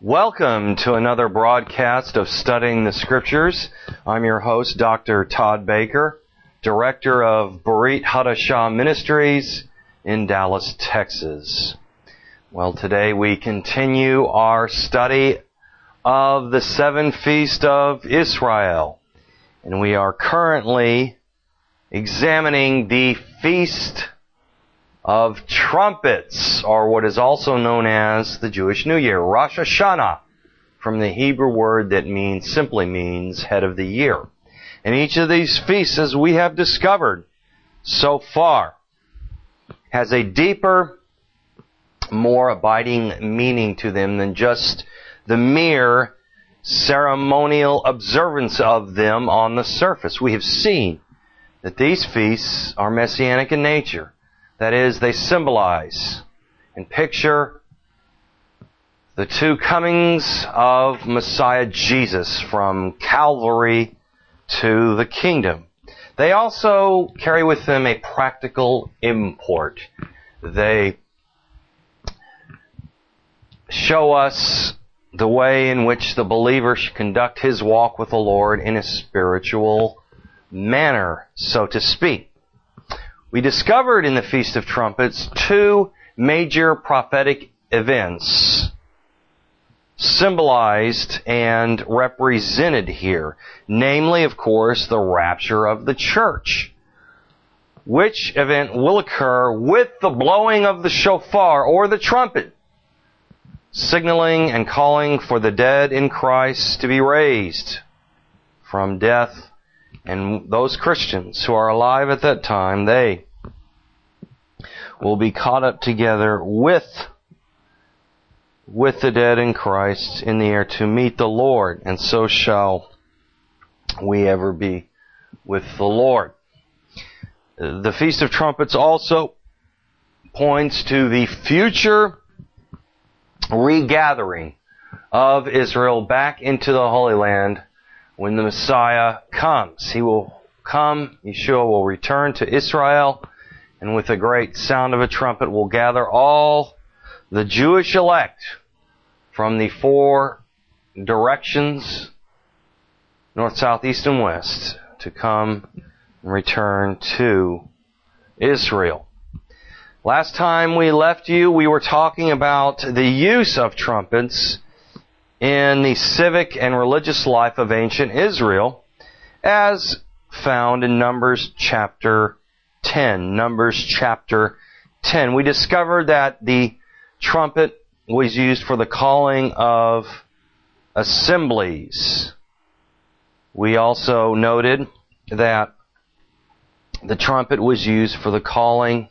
Welcome to another broadcast of Studying the Scriptures. I'm your host, Dr. Todd Baker, Director of Berit Hadashah Ministries in Dallas, Texas. Well, today we continue our study of the 7 Feasts of Israel. And we are currently examining the Feast of Trumpets, or what is also known as the Jewish New Year, Rosh Hashanah, from the Hebrew word that simply means head of the year. And each of these feasts, as we have discovered so far, has a deeper, more abiding meaning to them than just the mere ceremonial observance of them on the surface. We have seen that these feasts are messianic in nature. That is, they symbolize and picture the two comings of Messiah Jesus from Calvary to the kingdom. They also carry with them a practical import. They show us the way in which the believer should conduct his walk with the Lord in a spiritual manner, so to speak. We discovered in the Feast of Trumpets 2 major prophetic events symbolized and represented here. Namely, of course, the rapture of the church, which event will occur with the blowing of the shofar or the trumpet, signaling and calling for the dead in Christ to be raised from death. And those Christians who are alive at that time, they will be caught up together with the dead in Christ in the air to meet the Lord. And so shall we ever be with the Lord. The Feast of Trumpets also points to the future regathering of Israel back into the Holy Land when the Messiah comes. He will come, Yeshua will return to Israel, and with a great sound of a trumpet will gather all the Jewish elect from the 4 directions, north, south, east, and west, to come and return to Israel. Last time we left you, we were talking about the use of trumpets in the civic and religious life of ancient Israel, as found in Numbers chapter 10. Numbers chapter 10. We discovered that the trumpet was used for the calling of assemblies. We also noted that the trumpet was used for the calling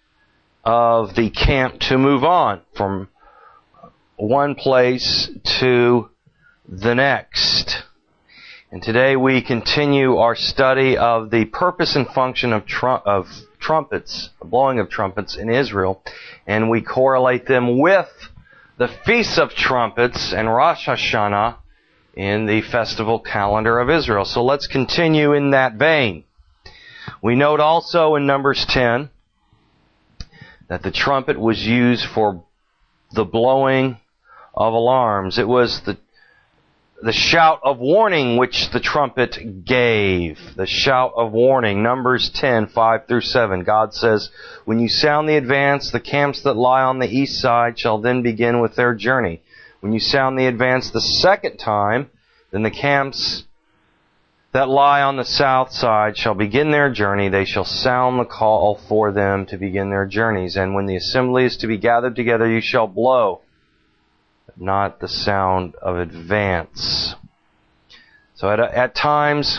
of the camp to move on from one place to the next. And today we continue our study of the purpose and function of trumpets, the blowing of trumpets in Israel, and we correlate them with the Feast of Trumpets and Rosh Hashanah in the festival calendar of Israel. So let's continue in that vein. We note also in Numbers 10 that the trumpet was used for the blowing of alarms. It was the shout of warning which the trumpet gave. The shout of warning. Numbers 10, 5 through 7. God says, "When you sound the advance, the camps that lie on the east side shall then begin with their journey. When you sound the advance the second time, then the camps that lie on the south side shall begin their journey. They shall sound the call for them to begin their journeys. And when the assembly is to be gathered together, you shall blow, not the sound of advance." So at times,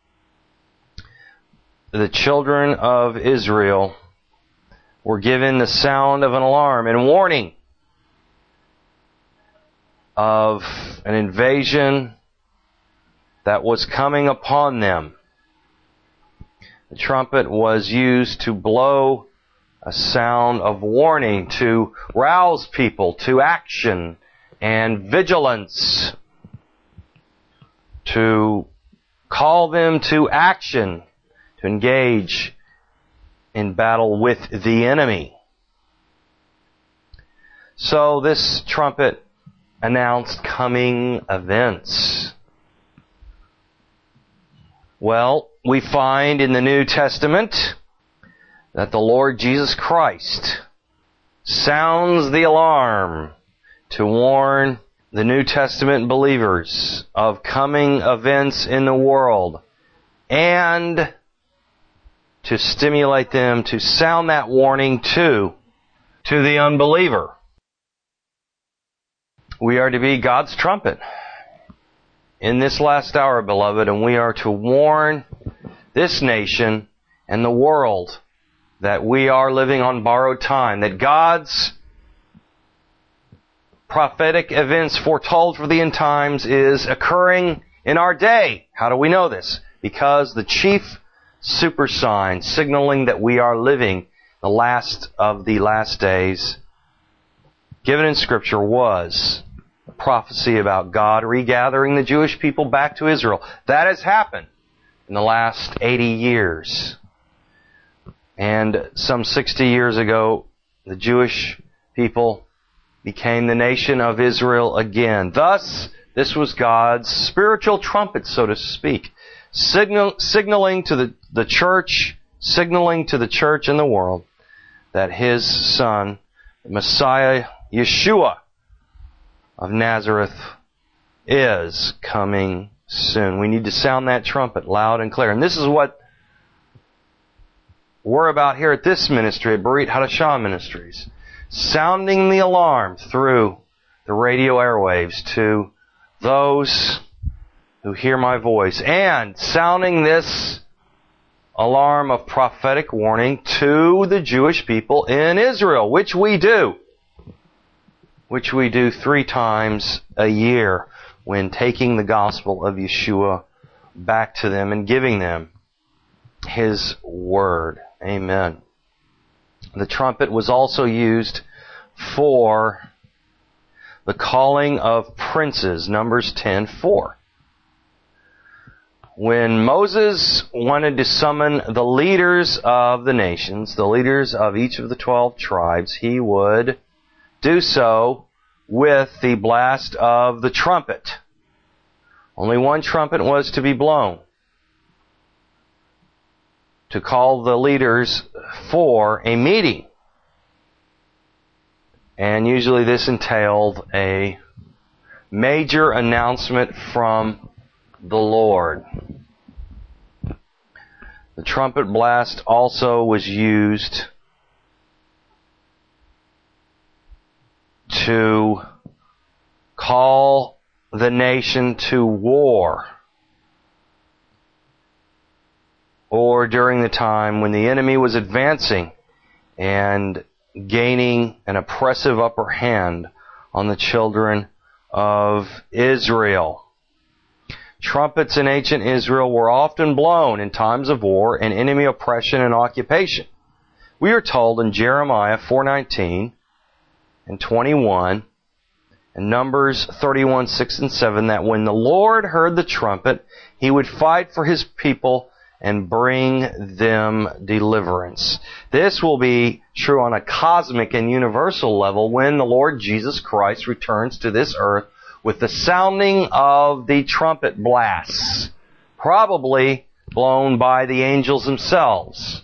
the children of Israel were given the sound of an alarm and warning of an invasion that was coming upon them. The trumpet was used to blow a sound of warning, to rouse people to action and vigilance, to call them to action, to engage in battle with the enemy. So this trumpet announced coming events? Well, we find in the New Testament that the Lord Jesus Christ sounds the alarm to warn the New Testament believers of coming events in the world and to stimulate them to sound that warning to the unbeliever. We are to be God's trumpet in this last hour, beloved, and we are to warn this nation and the world that we are living on borrowed time, that God's prophetic events foretold for the end times is occurring in our day. How do we know this? Because the chief super sign signaling that we are living the last of the last days given in Scripture was a prophecy about God regathering the Jewish people back to Israel. That has happened in the last 80 years. And some 60 years ago, the Jewish people became the nation of Israel again. Thus, this was God's spiritual trumpet, so to speak, signaling to the church and the world that His Son, Messiah Yeshua of Nazareth, is coming soon. We need to sound that trumpet loud and clear. And this is what we're about here at this ministry, at Berit Hadashah Ministries. Sounding the alarm through the radio airwaves to those who hear my voice, and sounding this alarm of prophetic warning to the Jewish people in Israel, which we do 3 times a year when taking the gospel of Yeshua back to them and giving them His Word. Amen. The trumpet was also used for the calling of princes, Numbers 10:4. When Moses wanted to summon the leaders of the nations, the leaders of each of the 12 tribes, he would do so with the blast of the trumpet. Only one trumpet was to be blown to call the leaders for a meeting. And usually this entailed a major announcement from the Lord. The trumpet blast also was used to call the nation to war, or during the time when the enemy was advancing and gaining an oppressive upper hand on the children of Israel. Trumpets in ancient Israel were often blown in times of war and enemy oppression and occupation. We are told in Jeremiah 4:19 and 21 and Numbers 31:6-7 that when the Lord heard the trumpet, He would fight for His people and bring them deliverance. This will be true on a cosmic and universal level when the Lord Jesus Christ returns to this earth with the sounding of the trumpet blasts, probably blown by the angels themselves,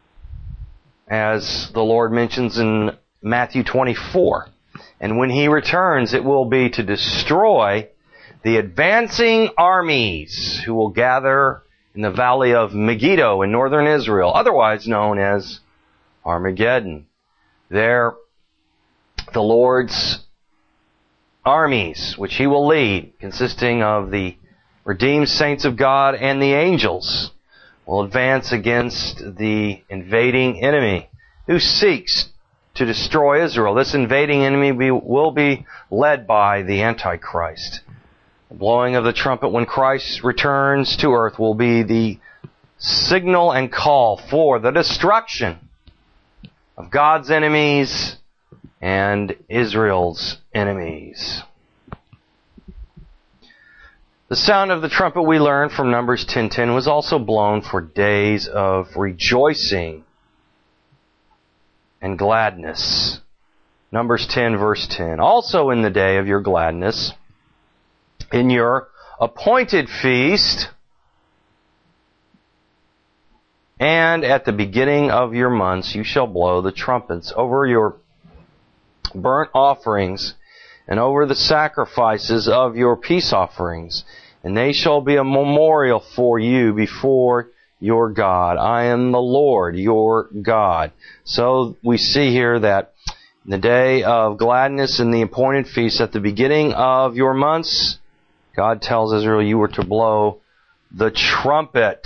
as the Lord mentions in Matthew 24. And when He returns, it will be to destroy the advancing armies who will gather in the valley of Megiddo in northern Israel, otherwise known as Armageddon. There, the Lord's armies, which He will lead, consisting of the redeemed saints of God and the angels, will advance against the invading enemy who seeks to destroy Israel. This invading enemy will be led by the Antichrist. The blowing of the trumpet when Christ returns to earth will be the signal and call for the destruction of God's enemies and Israel's enemies. The sound of the trumpet, we learn from Numbers 10:10, was also blown for days of rejoicing and gladness. Numbers 10, verse 10. Also in the day of your gladness, in your appointed feast, and at the beginning of your months, you shall blow the trumpets over your burnt offerings and over the sacrifices of your peace offerings. And they shall be a memorial for you before your God. I am the Lord, your God. So we see here that in the day of gladness and the appointed feast at the beginning of your months, God tells Israel you were to blow the trumpet.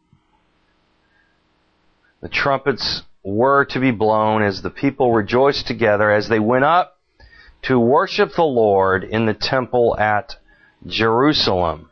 The trumpets were to be blown as the people rejoiced together as they went up to worship the Lord in the temple at Jerusalem.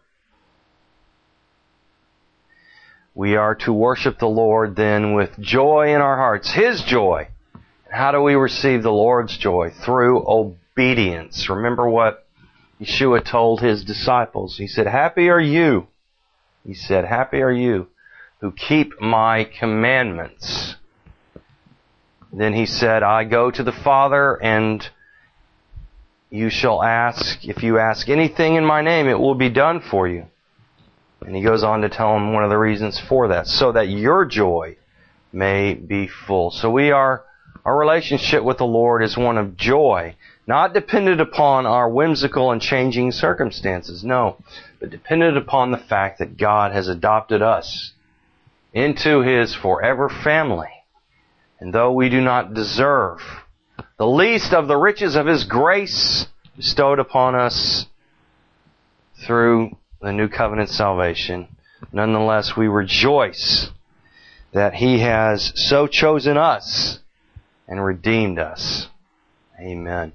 We are to worship the Lord then with joy in our hearts, His joy. How do we receive the Lord's joy? Through obedience. Remember what Yeshua told His disciples. He said, happy are you. He said, happy are you who keep my commandments. Then He said, I go to the Father, and you shall ask, if you ask anything in my name, it will be done for you. And He goes on to tell them one of the reasons for that, so that your joy may be full. So our relationship with the Lord is one of joy, not dependent upon our whimsical and changing circumstances, no, but dependent upon the fact that God has adopted us into His forever family. And though we do not deserve the least of the riches of His grace bestowed upon us through the new covenant salvation, nonetheless we rejoice that He has so chosen us and redeemed us. Amen.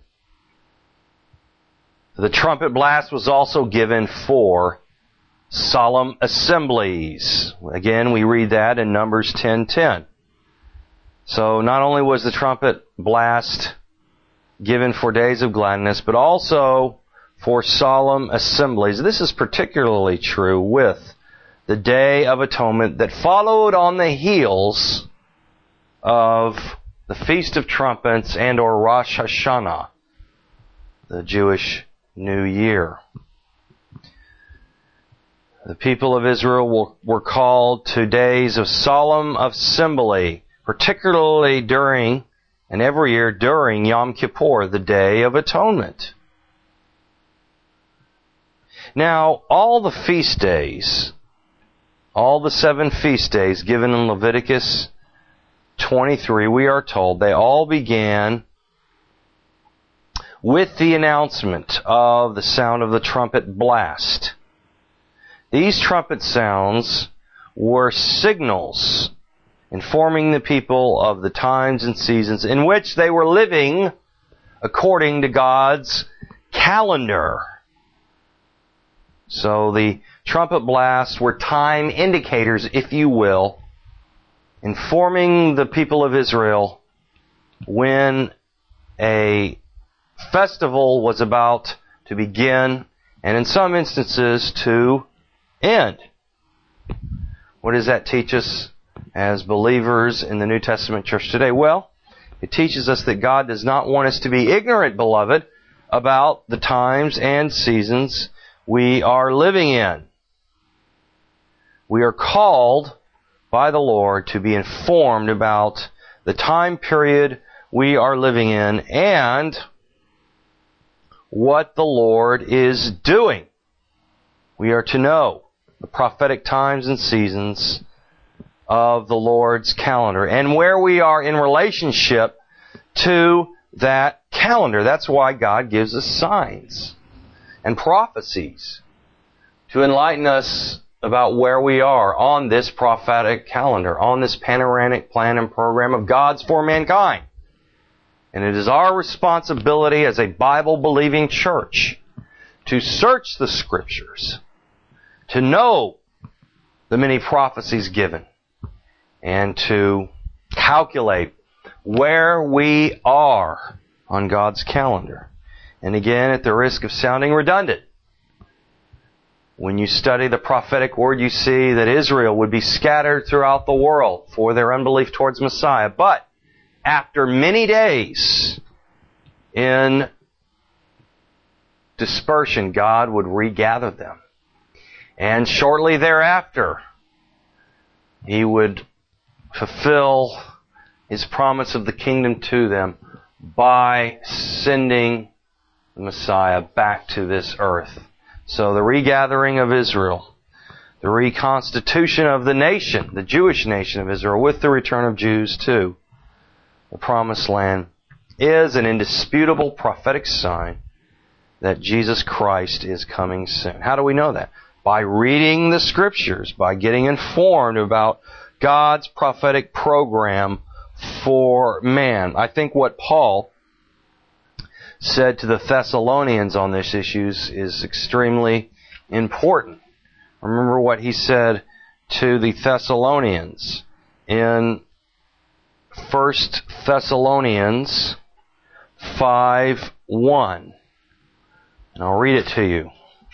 The trumpet blast was also given for solemn assemblies. Again, we read that in Numbers 10:10. So not only was the trumpet blast given for days of gladness, but also for solemn assemblies. This is particularly true with the Day of Atonement that followed on the heels of the Feast of Trumpets and or Rosh Hashanah, the Jewish New Year. The people of Israel were called to days of solemn assembly, particularly during, and every year during Yom Kippur, the Day of Atonement. Now, all the feast days, all the 7 feast days given in Leviticus 23, we are told, they all began with the announcement of the sound of the trumpet blast. These trumpet sounds were signals informing the people of the times and seasons in which they were living according to God's calendar. So the trumpet blasts were time indicators, if you will, informing the people of Israel when a festival was about to begin, and in some instances to end. What does that teach us as believers in the New Testament church today? Well, it teaches us that God does not want us to be ignorant, beloved, about the times and seasons we are living in. We are called by the Lord to be informed about the time period we are living in and what the Lord is doing. We are to know the prophetic times and seasons of the Lord's calendar and where we are in relationship to that calendar. That's why God gives us signs and prophecies to enlighten us about where we are on this prophetic calendar, on this panoramic plan and program of God's for mankind. And it is our responsibility as a Bible-believing church to search the Scriptures, to know the many prophecies given, and to calculate where we are on God's calendar. And again, at the risk of sounding redundant, when you study the prophetic word, you see that Israel would be scattered throughout the world for their unbelief towards Messiah. But after many days, in dispersion, God would regather them. And shortly thereafter, He would fulfill His promise of the kingdom to them by sending the Messiah back to this earth. So the regathering of Israel, the reconstitution of the nation, the Jewish nation of Israel, with the return of Jews to the Promised Land, is an indisputable prophetic sign that Jesus Christ is coming soon. How do we know that? By reading the Scriptures, by getting informed about God's prophetic program for man. I think what Paul said to the Thessalonians on this issue is extremely important. Remember what he said to the Thessalonians in 1 Thessalonians 5:1. And I'll read it to you.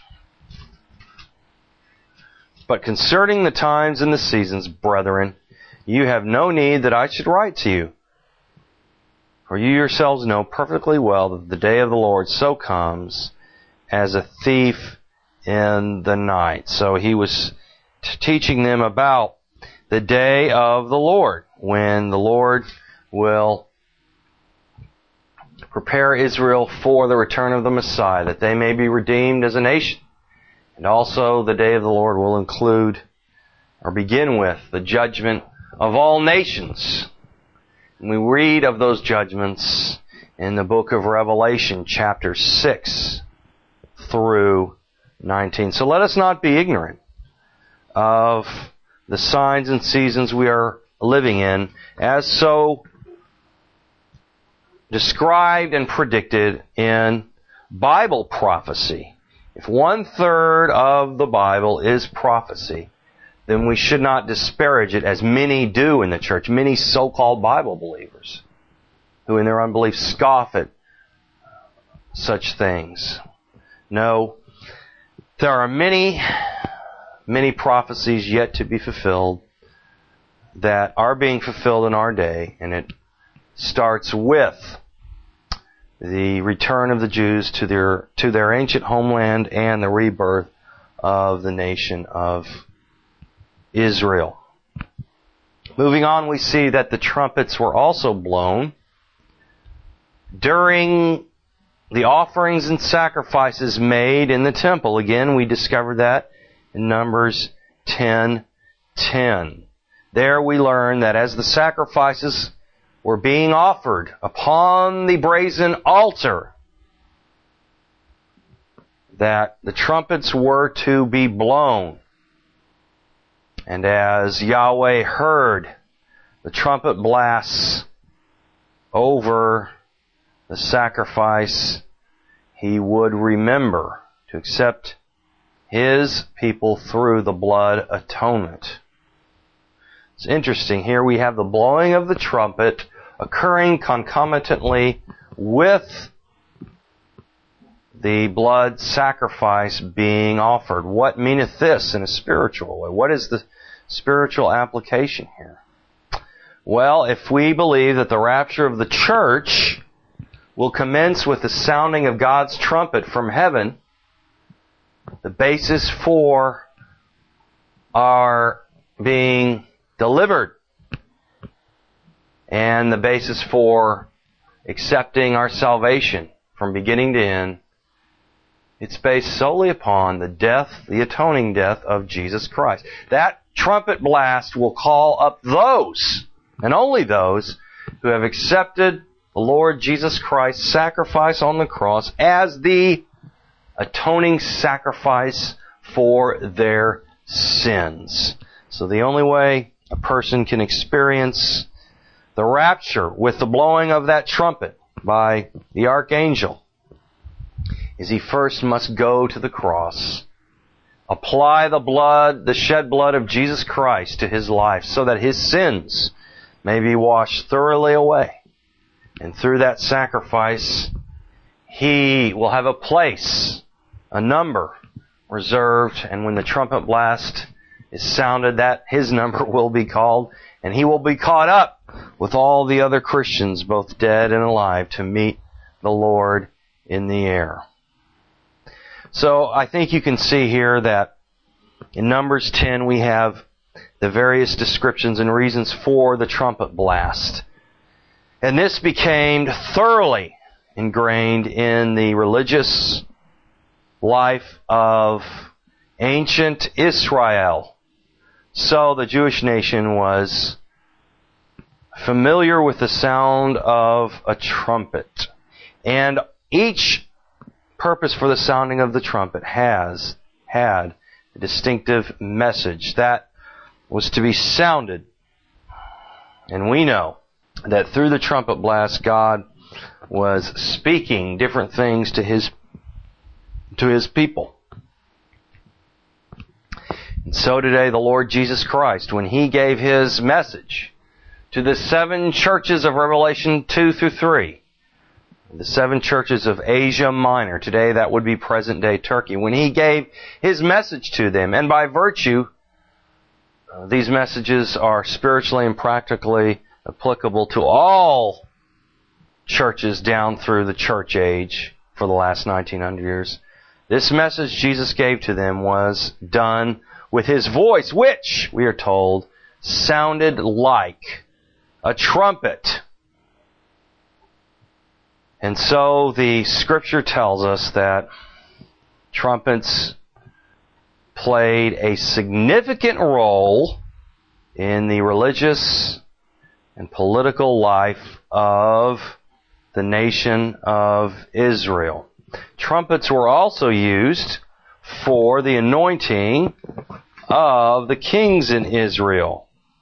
But concerning the times and the seasons, brethren, you have no need that I should write to you. For you yourselves know perfectly well that the day of the Lord so comes as a thief in the night. So he was teaching them about the day of the Lord, when the Lord will prepare Israel for the return of the Messiah, that they may be redeemed as a nation. And also the day of the Lord will include, or begin with, the judgment of all nations. And we read of those judgments in the book of Revelation, chapter 6 through 19. So let us not be ignorant of the signs and seasons we are living in, as so described and predicted in Bible prophecy. If 1/3 of the Bible is prophecy, then we should not disparage it as many do in the church, many so-called Bible believers who in their unbelief scoff at such things. No, there are many prophecies yet to be fulfilled that are being fulfilled in our day, and it starts with the return of the Jews to their ancient homeland and the rebirth of the nation of Israel. Moving on, we see that the trumpets were also blown during the offerings and sacrifices made in the temple. Again, we discovered that in Numbers 10:10. There we learn that as the sacrifices were being offered upon the brazen altar, that the trumpets were to be blown. And as Yahweh heard the trumpet blasts over the sacrifice, He would remember to accept His people through the blood atonement. It's interesting. Here we have the blowing of the trumpet occurring concomitantly with the blood sacrifice being offered. What meaneth this in a spiritual way? What is the spiritual application here? Well, if we believe that the rapture of the church will commence with the sounding of God's trumpet from heaven, the basis for our being delivered and the basis for accepting our salvation from beginning to end, it's based solely upon the death, the atoning death of Jesus Christ. That trumpet blast will call up those, and only those, who have accepted the Lord Jesus Christ's sacrifice on the cross as the atoning sacrifice for their sins. So the only way a person can experience the rapture with the blowing of that trumpet by the archangel is he first must go to the cross, apply the blood, the shed blood of Jesus Christ to his life so that his sins may be washed thoroughly away. And through that sacrifice, he will have a place, a number reserved, and when the trumpet blast is sounded, that his number will be called, and he will be caught up with all the other Christians, both dead and alive, to meet the Lord in the air. So I think you can see here that in Numbers 10 we have the various descriptions and reasons for the trumpet blast. And this became thoroughly ingrained in the religious life of ancient Israel. So the Jewish nation was familiar with the sound of a trumpet. And each purpose for the sounding of the trumpet had a distinctive message that was to be sounded. And we know that through the trumpet blast, God was speaking different things to His people. And so today the Lord Jesus Christ, when He gave His message to the 7 churches of Revelation 2 through 3, the 7 churches of Asia Minor, today that would be present-day Turkey, when He gave His message to them, and by virtue, these messages are spiritually and practically applicable to all churches down through the church age for the last 1900 years. This message Jesus gave to them was done with His voice, which, we are told, sounded like a trumpet. And so the Scripture tells us that trumpets played a significant role in the religious and political life of the nation of Israel. Trumpets were also used for the anointing of the kings in Israel.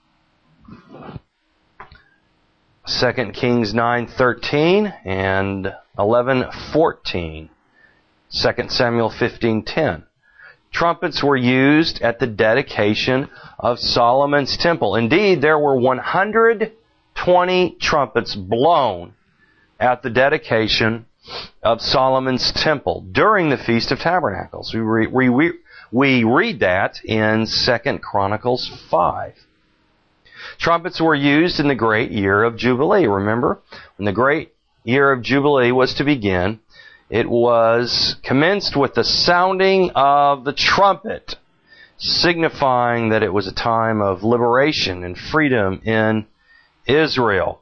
2 Kings 9:13 and 11:14. 2 Samuel 15:10. Trumpets were used at the dedication of Solomon's temple. Indeed, there were 120 trumpets blown at the dedication of Solomon's temple during the Feast of Tabernacles. We read that in 2 Chronicles 5. Trumpets were used in the great year of Jubilee. Remember, when the great year of Jubilee was to begin, it was commenced with the sounding of the trumpet, signifying that it was a time of liberation and freedom in Israel.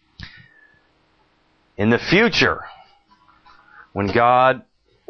In the future, when God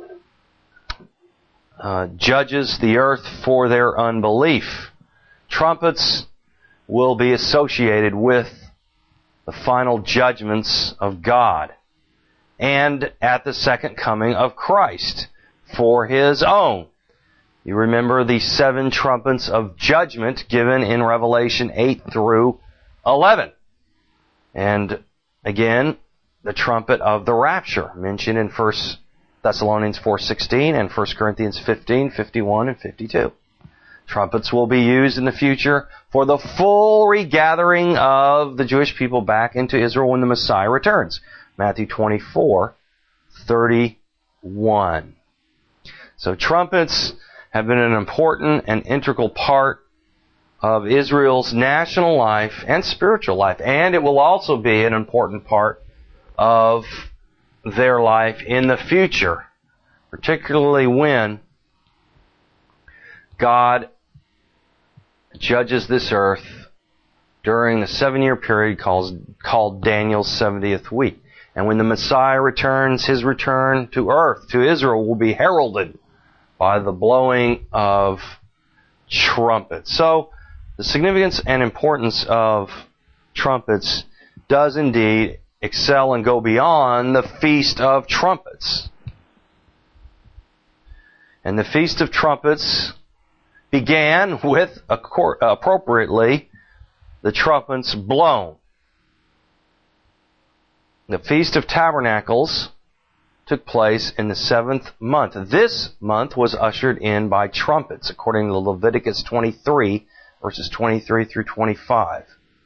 judges the earth for their unbelief, trumpets will be associated with the final judgments of God and at the second coming of Christ for His own. You remember the 7 trumpets of judgment given in Revelation 8 through 11. And again, the trumpet of the rapture mentioned in 1 Thessalonians 4:16 and 1 Corinthians 15:51 and 52. Trumpets will be used in the future for the full regathering of the Jewish people back into Israel when the Messiah returns. Matthew 24:31. So trumpets have been an important and integral part of Israel's national life and spiritual life. And it will also be an important part of their life in the future, particularly when God judges this earth during the 7-year period called Daniel's 70th week. And when the Messiah returns, His return to earth, to Israel, will be heralded by the blowing of trumpets. So, the significance and importance of trumpets does indeed excel and go beyond the Feast of Trumpets. And the Feast of Trumpets began with, appropriately, the trumpets blown. The Feast of Tabernacles took place in the 7th month. This month was ushered in by trumpets, according to Leviticus 23, verses 23 through 25.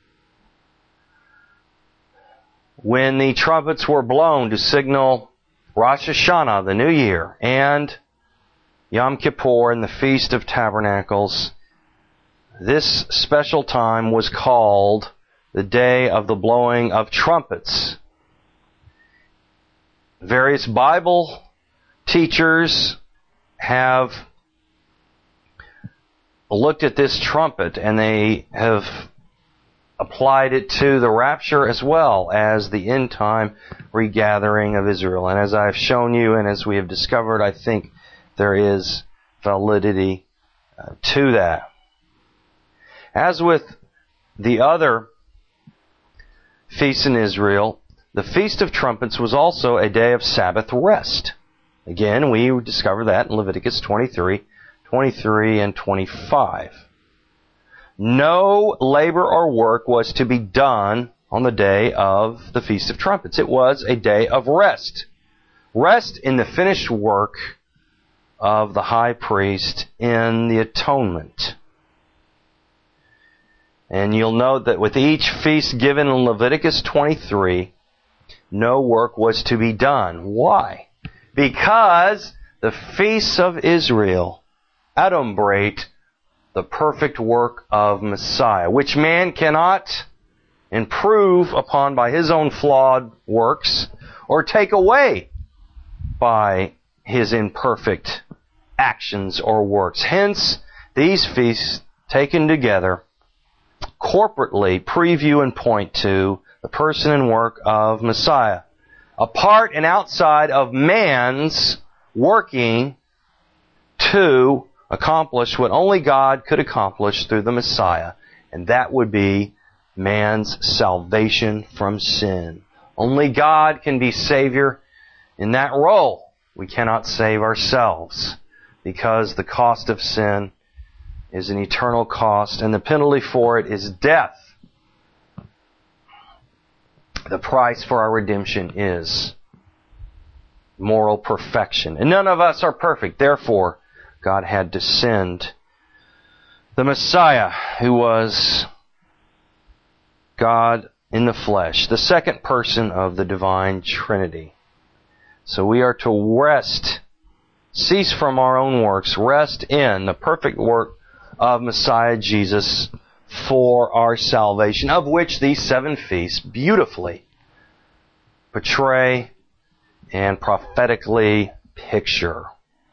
When the trumpets were blown to signal Rosh Hashanah, the New Year, and Yom Kippur and the Feast of Tabernacles, this special time was called the Day of the Blowing of Trumpets. various Bible teachers have looked at this trumpet and they have applied it to the rapture as well as the end time regathering of Israel. And as I've shown you and as we have discovered, I think there is validity to that. As with the other feasts in Israel, the Feast of Trumpets was also a day of Sabbath rest. Again, we discover that in Leviticus 23, 23, and 25. No labor or work was to be done on the day of the Feast of Trumpets. It was a day of rest. Rest in the finished work of the high priest in the atonement. And you'll note that with each feast given in Leviticus 23, no work was to be done. Why? Because the feasts of Israel adumbrate the perfect work of Messiah, which man cannot improve upon by his own flawed works or take away by his imperfect actions or works. Hence, these feasts taken together corporately preview and point to the person and work of Messiah, apart and outside of man's working to accomplish what only God could accomplish through the Messiah, and that would be man's salvation from sin. Only God can be Savior in that role. We cannot save ourselves because the cost of sin is an eternal cost, and the penalty for it is death. The price for our redemption is moral perfection. And none of us are perfect. Therefore, God had to send the Messiah, who was God in the flesh, the second person of the divine Trinity. So we are to rest, cease from our own works, rest in the perfect work of Messiah Jesus for our salvation, of which these 7 feasts beautifully portray and prophetically picture.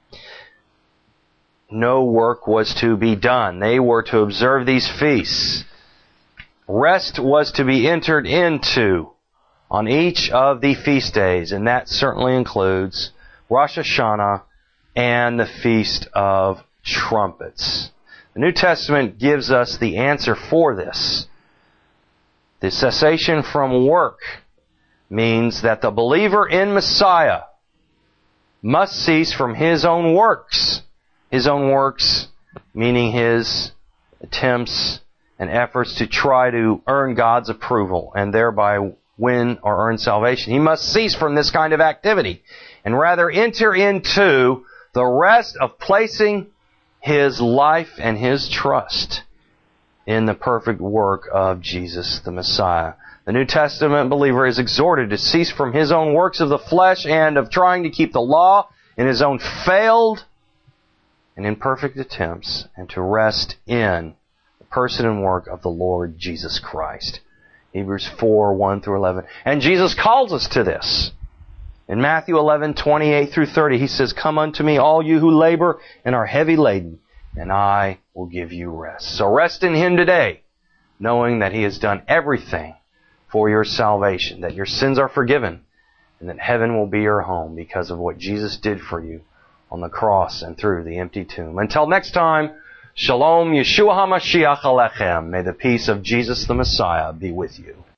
No work was to be done. They were to observe these feasts. Rest was to be entered into on each of the feast days, and that certainly includes Rosh Hashanah and the Feast of Trumpets. The New Testament gives us the answer for this. The cessation from work means that the believer in Messiah must cease from his own works. His own works, meaning his attempts and efforts to try to earn God's approval and thereby win or earn salvation. He must cease from this kind of activity and rather enter into the rest of placing his life and his trust in the perfect work of Jesus the Messiah. The New Testament believer is exhorted to cease from his own works of the flesh and of trying to keep the law in his own failed and imperfect attempts, and to rest in the person and work of the Lord Jesus Christ. Hebrews 4, 1 through 11. And Jesus calls us to this. In Matthew 11, 28 through 30, He says, "Come unto me, all you who labor and are heavy laden, and I will give you rest." So rest in Him today, knowing that He has done everything for your salvation, that your sins are forgiven, and that heaven will be your home because of what Jesus did for you on the cross and through the empty tomb. Until next time, Shalom, Yeshua HaMashiach Alechem. May the peace of Jesus the Messiah be with you.